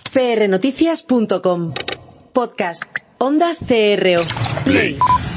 prnoticias.com. Podcast. Onda CRO. Play.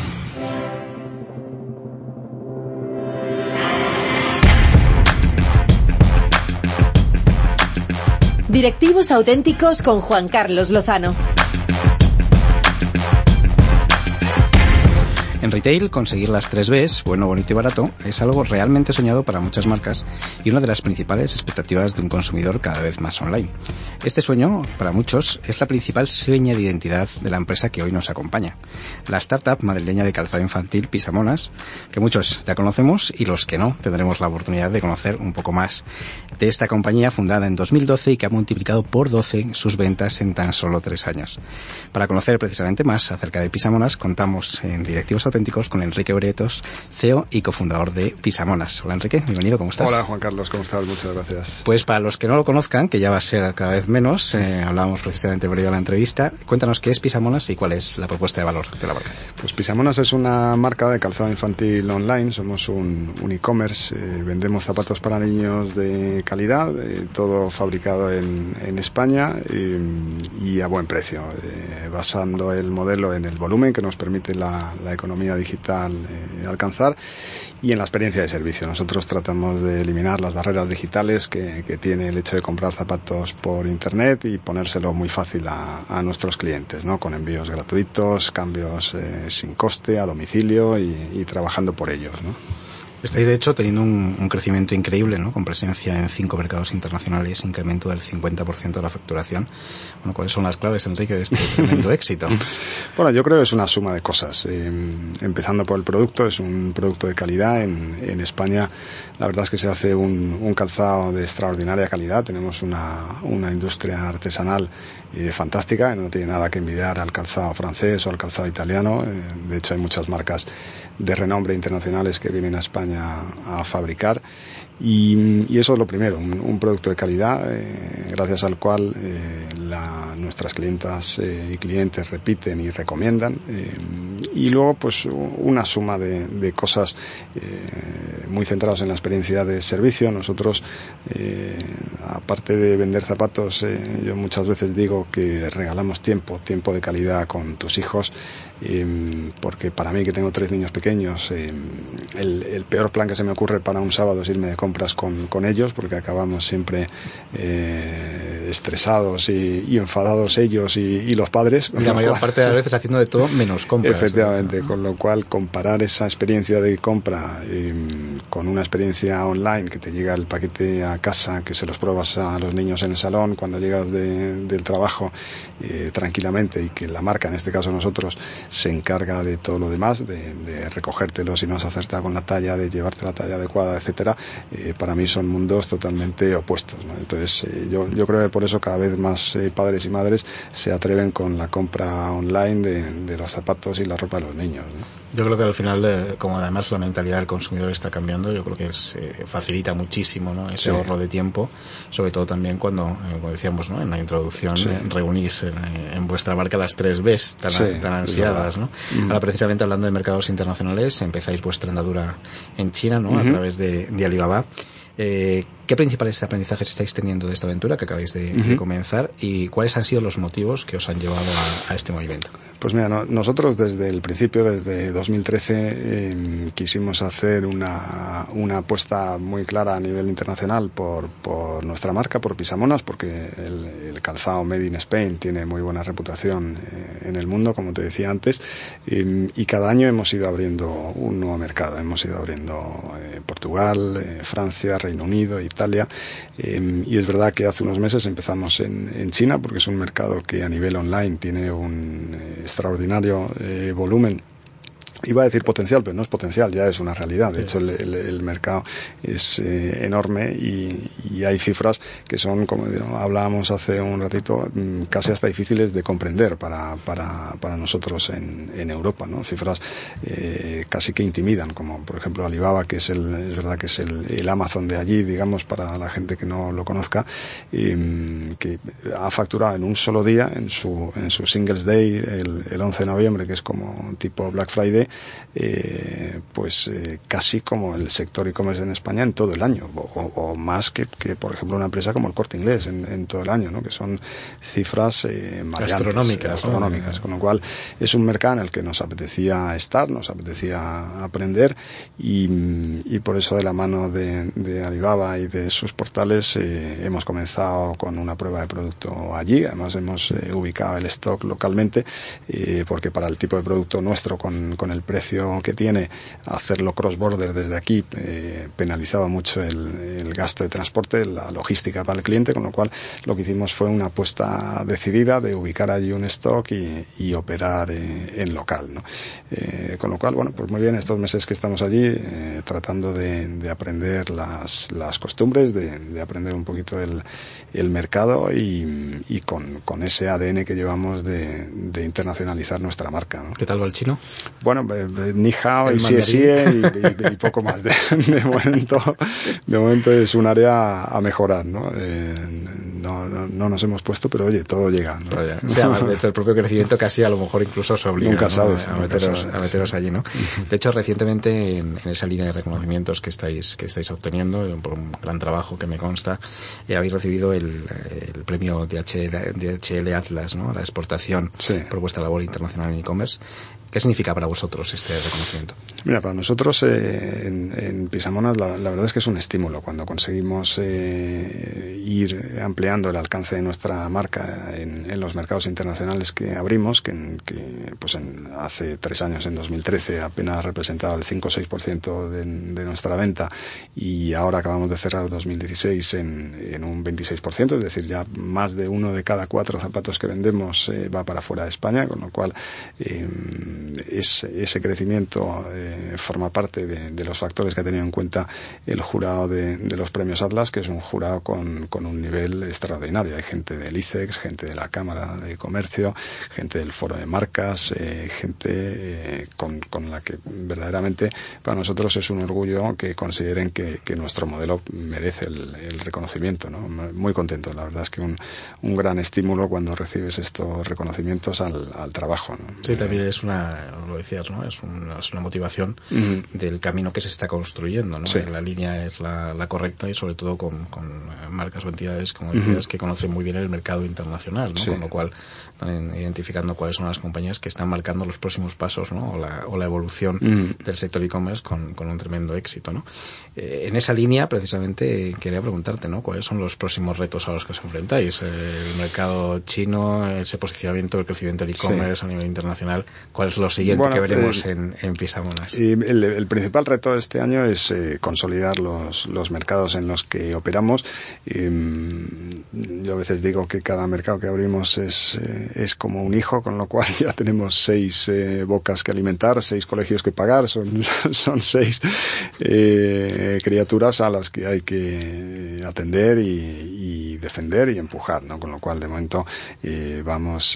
Directivos auténticos con Juan Carlos Lozano. En retail, conseguir las 3 Bs, bueno, bonito y barato, es algo realmente soñado para muchas marcas y una de las principales expectativas de un consumidor cada vez más online. Este sueño, para muchos, es la principal seña de identidad de la empresa que hoy nos acompaña. La startup madrileña de calzado infantil Pisamonas, que muchos ya conocemos y los que no tendremos la oportunidad de conocer un poco más de esta compañía fundada en 2012 y que ha multiplicado por 12 sus ventas en tan solo 3 años. Para conocer precisamente más acerca de Pisamonas, contamos en Directivos Auténticos con Enrique Brietos, CEO y cofundador de Pisamonas. Hola Enrique, bienvenido, ¿cómo estás? Hola Juan Carlos, ¿cómo estás? Muchas gracias. Pues para los que no lo conozcan, que ya va a ser cada vez menos, hablábamos precisamente previo a la entrevista, cuéntanos qué es Pisamonas y cuál es la propuesta de valor de la marca. Pues Pisamonas es una marca de calzado infantil online, somos un e-commerce, vendemos zapatos para niños de calidad, todo fabricado en España y a buen precio, basando el modelo en el volumen que nos permite la economía digital alcanzar y en la experiencia de servicio. Nosotros tratamos de eliminar las barreras digitales que tiene el hecho de comprar zapatos por internet y ponérselo muy fácil a nuestros clientes, ¿no? Con envíos gratuitos, cambios sin coste, a domicilio y trabajando por ellos, ¿no? Estáis, de hecho, teniendo un crecimiento increíble, ¿no? Con presencia en 5 mercados internacionales, incremento del 50% de la facturación. Bueno, ¿cuáles son las claves, Enrique, de este tremendo éxito? Bueno, yo creo que es una suma de cosas. Empezando por el producto, es un producto de calidad. En España, la verdad es que se hace un calzado de extraordinaria calidad. Tenemos una industria artesanal fantástica, no tiene nada que envidiar al calzado francés o al calzado italiano. De hecho, hay muchas marcas de renombre internacionales que vienen a España a fabricar y eso es lo primero, un producto de calidad gracias al cual nuestras clientas y clientes repiten y recomiendan y luego pues una suma de cosas muy centradas en la experiencia de servicio. Nosotros aparte de vender zapatos, yo muchas veces digo que regalamos tiempo de calidad con tus hijos, porque para mí, que tengo 3 niños pequeños, el peor plan que se me ocurre para un sábado es irme de compras con ellos, porque acabamos siempre estresados y enfadados ellos y los padres. Y la mayor parte de las veces haciendo de todo menos compras. Efectivamente, con lo cual comparar esa experiencia de compra con una experiencia online, que te llega el paquete a casa, que se los pruebas a los niños en el salón cuando llegas del trabajo tranquilamente, y que la marca, en este caso nosotros, se encarga de todo lo demás, de recogértelo si no has acertado con la talla, de llevarte la talla adecuada, etcétera. Para mí son mundos totalmente opuestos, ¿no? Entonces yo creo que por eso cada vez más padres y madres se atreven con la compra online de los zapatos y la ropa de los niños, ¿no? Yo creo que al final, como además la mentalidad del consumidor está cambiando, yo creo que facilita muchísimo, ¿no? Ese ahorro de tiempo, sobre todo también cuando, como decíamos, ¿no? En la introducción, reunís en vuestra marca las 3 Bs tan ansiadas, ¿no? Ahora, precisamente hablando de mercados internacionales, empezáis vuestra andadura en China, ¿no? A través de Alibaba. ¿Qué principales aprendizajes estáis teniendo de esta aventura que acabáis de comenzar y cuáles han sido los motivos que os han llevado a este movimiento? Pues mira, nosotros desde el principio, desde 2013, quisimos hacer una apuesta muy clara a nivel internacional por nuestra marca, por Pisamonas, porque el calzado Made in Spain tiene muy buena reputación en el mundo, como te decía antes, y cada año hemos ido abriendo un nuevo mercado. Hemos ido abriendo Portugal, Francia, Reino Unido, Italia, y es verdad que hace unos meses empezamos en China, porque es un mercado que a nivel online tiene un extraordinario volumen. Iba a decir potencial, pero no es potencial, ya es una realidad. De hecho, el mercado es enorme y hay cifras que son, como hablábamos hace un ratito, casi hasta difíciles de comprender para nosotros en Europa, ¿no? Cifras casi que intimidan, como por ejemplo Alibaba, que es verdad que es el Amazon de allí, digamos, para la gente que no lo conozca, que ha facturado en un solo día, en su Singles Day, el 11 de noviembre, que es como tipo Black Friday, casi como el sector e-commerce en España en todo el año, o más que por ejemplo una empresa como el Corte Inglés en todo el año, ¿no? Que son cifras astronómicas, ¿no? Con lo cual es un mercado en el que nos apetecía estar, nos apetecía aprender, y por eso, de la mano de Alibaba y de sus portales, hemos comenzado con una prueba de producto allí. Además hemos ubicado el stock localmente, porque para el tipo de producto nuestro, con el precio que tiene, hacerlo cross-border desde aquí penalizaba mucho el gasto de transporte, la logística para el cliente, con lo cual lo que hicimos fue una apuesta decidida de ubicar allí un stock y operar en local, ¿no? Con lo cual, bueno, pues muy bien, estos meses que estamos allí tratando de aprender las costumbres, de aprender un poquito el mercado, y con ese ADN que llevamos de internacionalizar nuestra marca, ¿no? ¿Qué tal va el chino? Bueno, ni hao y xie y poco más. De momento es un área a mejorar, ¿no? No nos hemos puesto, pero oye, todo llega, ¿no? O sea, además, de hecho, el propio crecimiento casi a lo mejor incluso os obliga, nunca ¿no? sabes, a meteros allí, ¿no? De hecho, recientemente en esa línea de reconocimientos que estáis obteniendo, por un gran trabajo que me consta, habéis recibido el premio DHL Atlas, ¿no? La exportación, por vuestra labor internacional en e-commerce. ¿Qué significa para vosotros este reconocimiento? Mira, para nosotros en Pisamonas la verdad es que es un estímulo cuando conseguimos ir ampliando el alcance de nuestra marca en los mercados internacionales que abrimos, que hace 3 años, en 2013, apenas representaba el 5 o 6% de nuestra venta, y ahora acabamos de cerrar 2016 en un 26%, es decir, ya más de 1 de cada 4 zapatos que vendemos va para fuera de España, con lo cual ese crecimiento forma parte de los factores que ha tenido en cuenta el jurado de los premios Atlas, que es un jurado con un nivel extraordinario. Hay gente del ICEX, gente de la Cámara de Comercio, gente del Foro de Marcas, gente con la que verdaderamente para nosotros es un orgullo que consideren que nuestro modelo merece el reconocimiento, ¿no? Muy contento, la verdad es que un gran estímulo cuando recibes estos reconocimientos al trabajo, ¿no? Sí, también es lo decías, ¿no? Es una motivación del camino que se está construyendo, ¿no? Sí. La línea es la correcta, y sobre todo con marcas o entidades, como decías, que conocen muy bien el mercado internacional, ¿no? Sí. Con lo cual, también identificando cuáles son las compañías que están marcando los próximos pasos, ¿no? O la evolución del sector e-commerce con un tremendo éxito, ¿no? En esa línea, precisamente, quería preguntarte, ¿no? ¿Cuáles son los próximos retos a los que os enfrentáis? El mercado chino, ese posicionamiento, el crecimiento del e-commerce a nivel internacional. ¿Cuál es lo siguiente que veremos en Pisamonas? El principal reto de este año es consolidar los mercados en los que operamos. Yo a veces digo que cada mercado que abrimos es como un hijo, con lo cual ya tenemos 6 bocas que alimentar, 6 colegios que pagar, son 6 criaturas a las que hay que atender y defender y empujar, ¿no? Con lo cual, de momento, vamos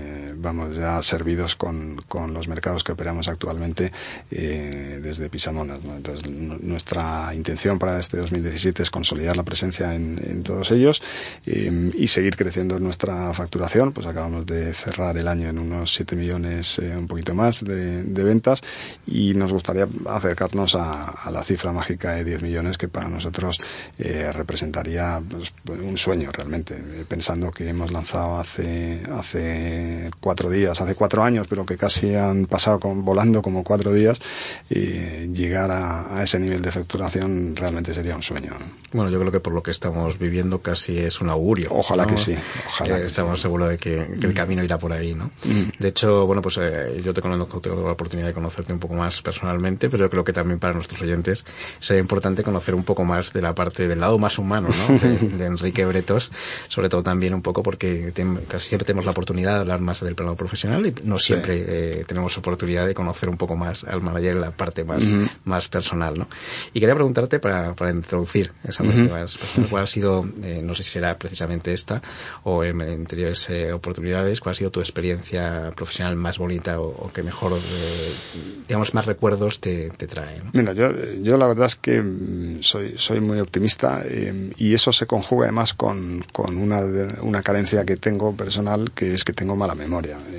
ya servidos con los mercados que operamos actualmente desde Pisamonas, ¿no? Entonces, nuestra intención para este 2017 es consolidar la presencia en todos ellos y seguir creciendo en nuestra facturación. Pues acabamos de cerrar el año en unos 7 millones, un poquito más de ventas, y nos gustaría acercarnos a la cifra mágica de 10 millones, que para nosotros representaría un sueño realmente, pensando que hemos lanzado hace 4 años, pero que casi han pasado volando como 4 días, llegar a ese nivel de facturación realmente sería un sueño, ¿no? Bueno, yo creo que por lo que estamos viviendo casi es un augurio. Ojalá, ¿no? Que sí. Estamos seguros de que el camino irá por ahí, ¿no? De hecho, bueno, pues yo te conozco, tengo la oportunidad de conocerte un poco más personalmente, pero yo creo que también para nuestros oyentes sería importante conocer un poco más de la parte del lado más humano, ¿no? de Enrique Bretos, sobre todo también un poco porque casi siempre tenemos la oportunidad de hablar más del plano profesional, y no siempre tenemos oportunidad de conocer un poco más al manager en la parte más personal, ¿no? Y quería preguntarte para introducir esa parte más personal, ¿cuál ha sido, no sé si será precisamente esta o en anteriores oportunidades, cuál ha sido tu experiencia profesional más bonita o que mejor, digamos, más recuerdos te trae, ¿no? Mira, yo la verdad es que soy muy optimista, y eso se conjuga además con una carencia que tengo personal, que es que tengo mala memoria,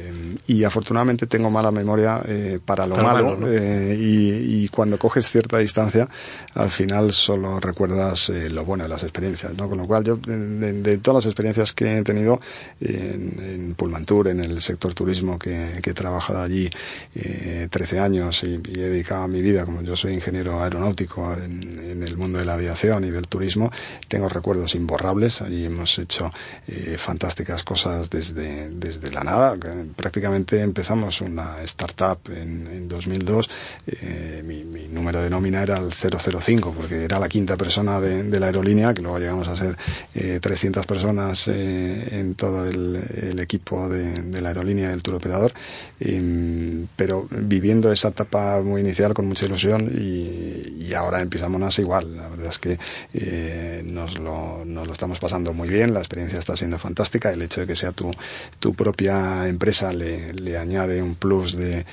y afortunadamente tengo mala memoria para lo malo, ¿no? Y cuando coges cierta distancia, al final solo recuerdas lo bueno de las experiencias, ¿no? Con lo cual yo, de todas las experiencias que he tenido en Pullmantur, en el sector turismo, que he trabajado allí 13 años y he dedicado mi vida, como yo soy ingeniero aeronáutico en el mundo de la aviación y del turismo, tengo recuerdos imborrables. Allí hemos hecho fantásticas cosas desde la nada. Prácticamente empezamos una startup en 2002. Mi número de nómina era el 005, porque era la quinta persona de la aerolínea, que luego llegamos a ser 300 personas en todo el equipo de la aerolínea, del tour operador, pero viviendo esa etapa muy inicial con mucha ilusión, y ahora en Pisamonas igual. La verdad es que nos lo estamos pasando muy bien, la experiencia está siendo fantástica. El hecho de que sea tu propia empresa le añade un plus de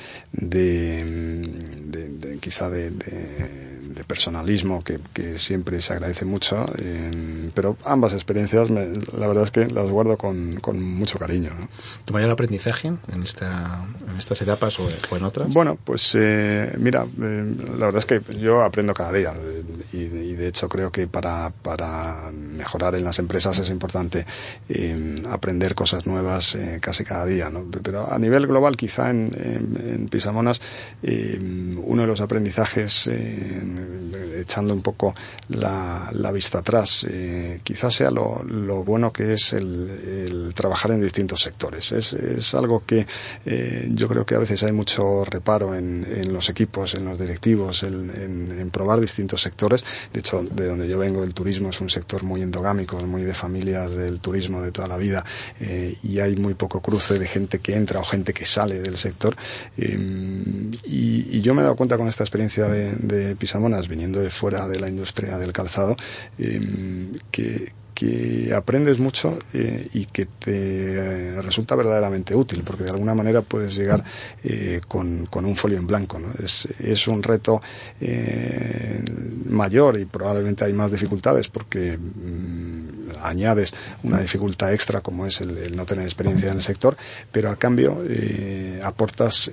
quizá de personalismo que siempre se agradece mucho, pero ambas experiencias la verdad es que las guardo con mucho cariño, ¿no? ¿Tu mayor aprendizaje en estas etapas o en otras? Bueno, pues mira, la verdad es que yo aprendo cada día, y de hecho creo que para mejorar en las empresas es importante aprender cosas nuevas casi cada día, ¿no? Pero a nivel global, quizá en Pisamonas, uno de los aprendizajes, echando un poco la vista atrás, quizás sea lo bueno que es el trabajar en distintos sectores. Es algo que yo creo que a veces hay mucho reparo en los equipos, en los directivos, en probar distintos sectores. De hecho, de donde yo vengo, el turismo es un sector muy endogámico, muy de familias del turismo de toda la vida, y hay muy poco cruce de gente que entra o gente que sale del sector, y yo me he dado cuenta con esta experiencia de Pisamonas, viniendo de fuera de la industria del calzado, que aprendes mucho y que te resulta verdaderamente útil, porque de alguna manera puedes llegar con un folio en blanco, ¿no? Es un reto mayor, y probablemente hay más dificultades porque añades una dificultad extra como es el no tener experiencia en el sector, pero a cambio aportas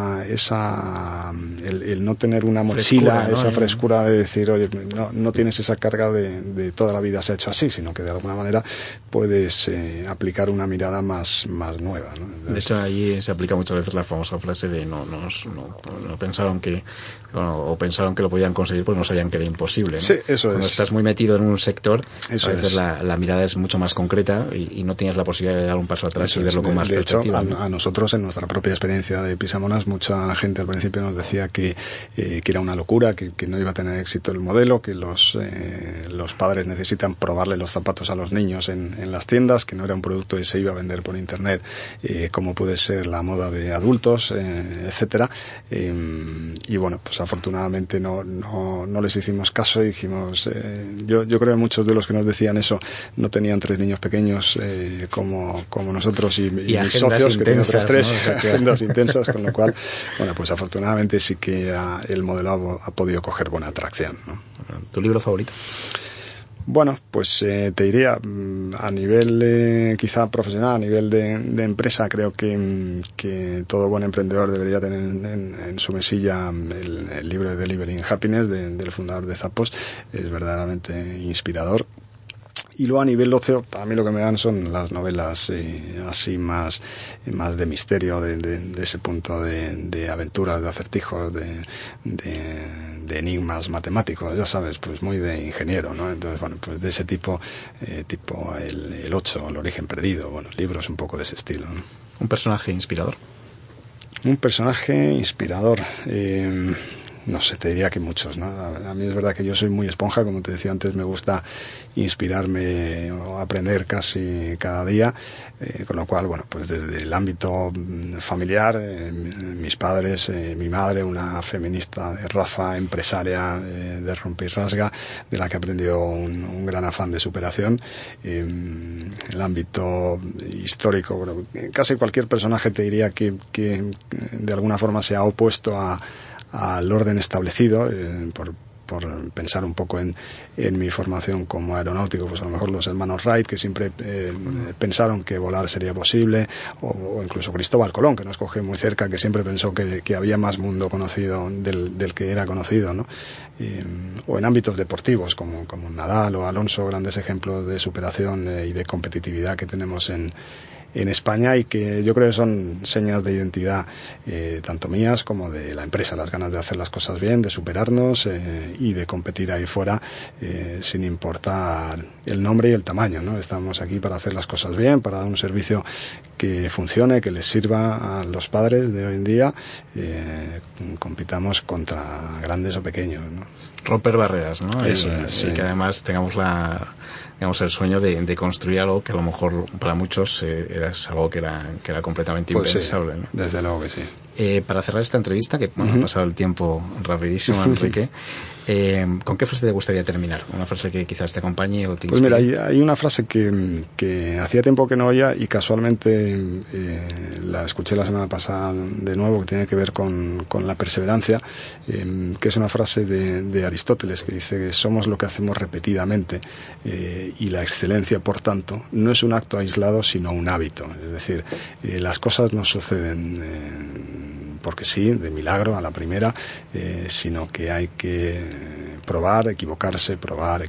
el no tener una mochila, frescura, ¿no? Esa frescura de decir, oye, no tienes esa carga de toda la vida se ha hecho así, sino que de alguna manera puedes aplicar una mirada más nueva, ¿no? Entonces, de hecho, allí se aplica muchas veces la famosa frase de no pensaron que lo podían conseguir porque no sabían que era imposible, ¿no? Sí, eso Cuando es. estás muy metido en un sector, eso a veces la mirada es mucho más concreta y no tienes la posibilidad de dar un paso atrás eso y verlo con más perspectiva. De hecho, a nosotros, en nuestra propia experiencia de Pisamonas, mucha gente al principio nos decía que era una locura, que no iba a tener éxito el modelo, que los padres necesitan probarle los zapatos a los niños en las tiendas, que no era un producto que se iba a vender por internet, como puede ser la moda de adultos, etcétera. Y bueno, pues afortunadamente no les hicimos caso y dijimos, yo creo que muchos de los que nos decían eso no tenían 3 niños pequeños como nosotros y mis socios, que tienen otros 3, ¿no? Agendas intensas, con lo cual, bueno, pues afortunadamente sí que el modelo ha podido coger buena atracción, ¿no? ¿Tu libro favorito? Bueno, pues te diría, a nivel quizá profesional, a nivel de empresa, creo que todo buen emprendedor debería tener en su mesilla el libro de Delivering Happiness del fundador de Zappos. Es verdaderamente inspirador. Y luego, a nivel ocio, a mí lo que me dan son las novelas así más de misterio, de ese punto de aventuras, de acertijos, de enigmas matemáticos, ya sabes, pues muy de ingeniero, ¿no? Entonces, bueno, pues de ese tipo el 8, el origen perdido, bueno, libros un poco de ese estilo, ¿no? ¿Un personaje inspirador? Un personaje inspirador, no sé, te diría que muchos, ¿no? A mí es verdad que yo soy muy esponja, como te decía antes, me gusta inspirarme o aprender casi cada día, con lo cual, bueno, pues desde el ámbito familiar, mis padres, mi madre, una feminista de raza, empresaria de rompe y rasga, de la que aprendió un gran afán de superación. El ámbito histórico, bueno, casi cualquier personaje te diría que de alguna forma se ha opuesto al orden establecido, pensar un poco en mi formación como aeronáutico, pues a lo mejor los hermanos Wright, que siempre pensaron que volar sería posible, o incluso Cristóbal Colón, que nos coge muy cerca, que siempre pensó que había más mundo conocido del que era conocido, ¿no? O en ámbitos deportivos como Nadal o Alonso, grandes ejemplos de superación y de competitividad que tenemos en España, y que yo creo que son señas de identidad tanto mías como de la empresa, las ganas de hacer las cosas bien, de superarnos y de competir ahí fuera sin importar el nombre y el tamaño, ¿no? Estamos aquí para hacer las cosas bien, para dar un servicio que funcione, que les sirva a los padres de hoy en día, compitamos contra grandes o pequeños, ¿no? Romper barreras, ¿no? Eso es, sí. Y que además tengamos el sueño de construir algo que a lo mejor para muchos era algo que era completamente impensable, sí, ¿no? Desde luego que sí. Para cerrar esta entrevista, que ha pasado el tiempo rapidísimo, Enrique, ¿con qué frase te gustaría terminar? ¿Una frase que quizás te acompañe o te inspire? Pues mira, hay una frase que hacía tiempo que no oía y casualmente la escuché la semana pasada de nuevo, que tiene que ver con la perseverancia, que es una frase de Aristóteles, que dice que somos lo que hacemos repetidamente, y la excelencia, por tanto, no es un acto aislado, sino un hábito. Es decir, las cosas no suceden porque sí, de milagro a la primera, sino que hay que probar, equivocarse,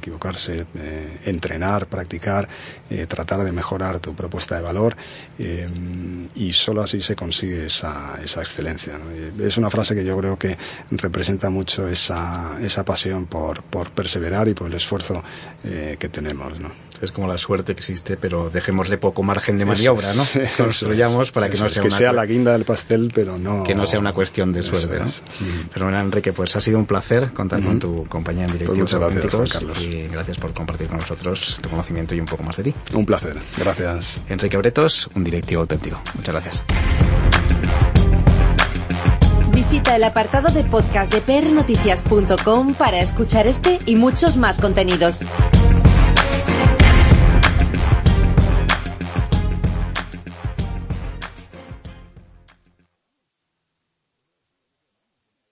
entrenar, practicar, tratar de mejorar tu propuesta de valor, y solo así se consigue esa excelencia, ¿no? Es una frase que yo creo que representa mucho esa pasión por perseverar y por el esfuerzo que tenemos, ¿no? Es como la suerte que existe, pero dejémosle poco margen de maniobra, ¿no? Construyamos para que no sea sea la guinda del pastel, pero que no sea una cuestión de suerte, ¿no? Pero bueno, Enrique, pues ha sido un placer contar con tu compañía en Directivos Auténticos, y gracias por compartir con nosotros tu conocimiento y un poco más de ti. Un placer, gracias. Enrique Bretos, un directivo auténtico. Muchas gracias. Visita el apartado de podcast de prnoticias.com para escuchar este y muchos más contenidos.